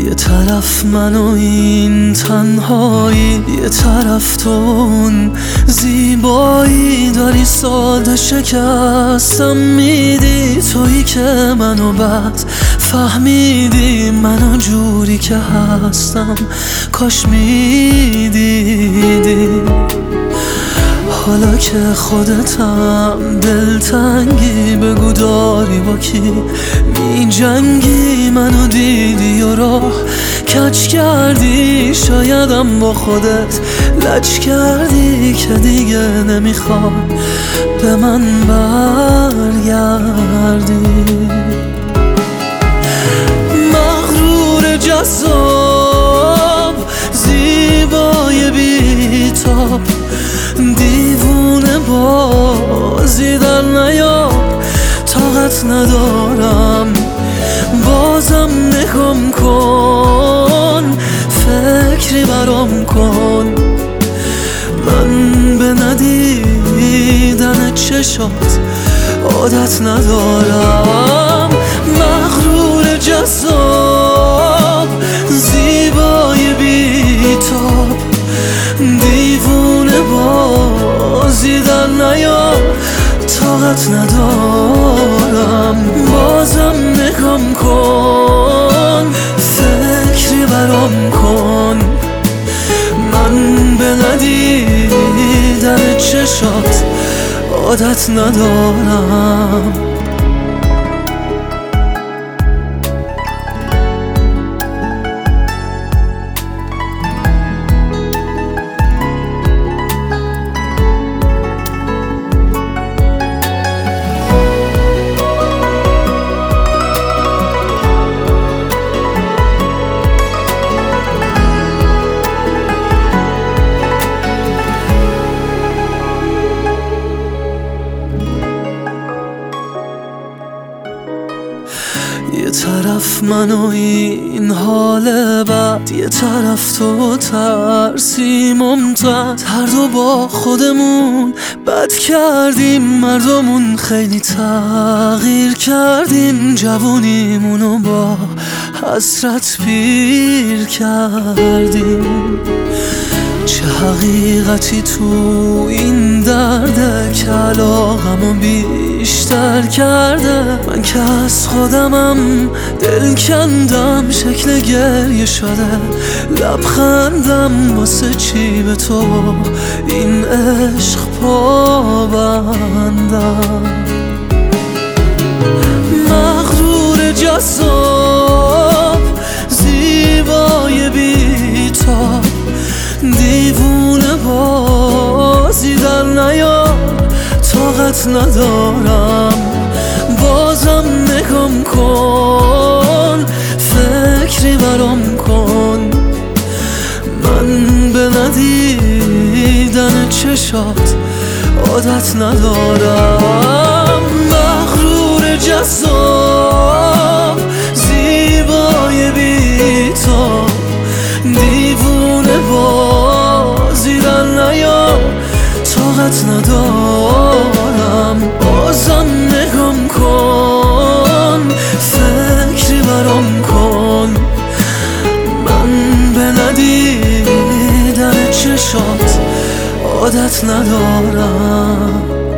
یه طرف من و این تنهایی، یه طرف تو اون زیبایی. داری ساده شکستم میدی، تویی که منو بد فهمیدی. منو جوری که هستم کاش میدیدی. حالا که خودتم دلتنگی، بگو داری با کی می جنگی. منو دیدی و راه کج کردی، شایدم با خودت لج کردی که دیگه نمیخوای به من برگردی. مغرور جذاب زیبای بی‌تاب، دیوونه بازی در نیار. طاقت ندارم بازم نگام کن، فکری برام کن. من به ندیدن چشات عادت ندارم. مغرور جذاب زیبای بی‌تاب، دیوونه بازی در نیار. طاقت ندارم بازم نگام کن، فکری برام کن. من به ندیدن چشات عادت ندارم. یه طرف من و این حال بد، یه طرف تو ترسی ممتد. هر دو با خودمون بد کردیم، مردمون خیلی تغییر کردیم. جوونیمونو با حسرت پیر کردیم. چه حقیقتی تو این درده که علاقمو بیشتر کرده. من که از خودمم دل کندم، شکل گریه شده لبخندم. واسه چی به تو این عشق پابندم؟ مغرور جذاب زیبای بی‌تاب، دیوونه بازی در نیار. طاقت ندارم بازم نگام کن، فکری برام کن. من به ندیدن چشات عادت ندارم. مغرور جذاب زیبای بی‌تاب، دیوونه بازی در نیار. طاقت ندارم بازم نگام کن، فکری برام کن. من به ندیدن چشات عادت ندارم.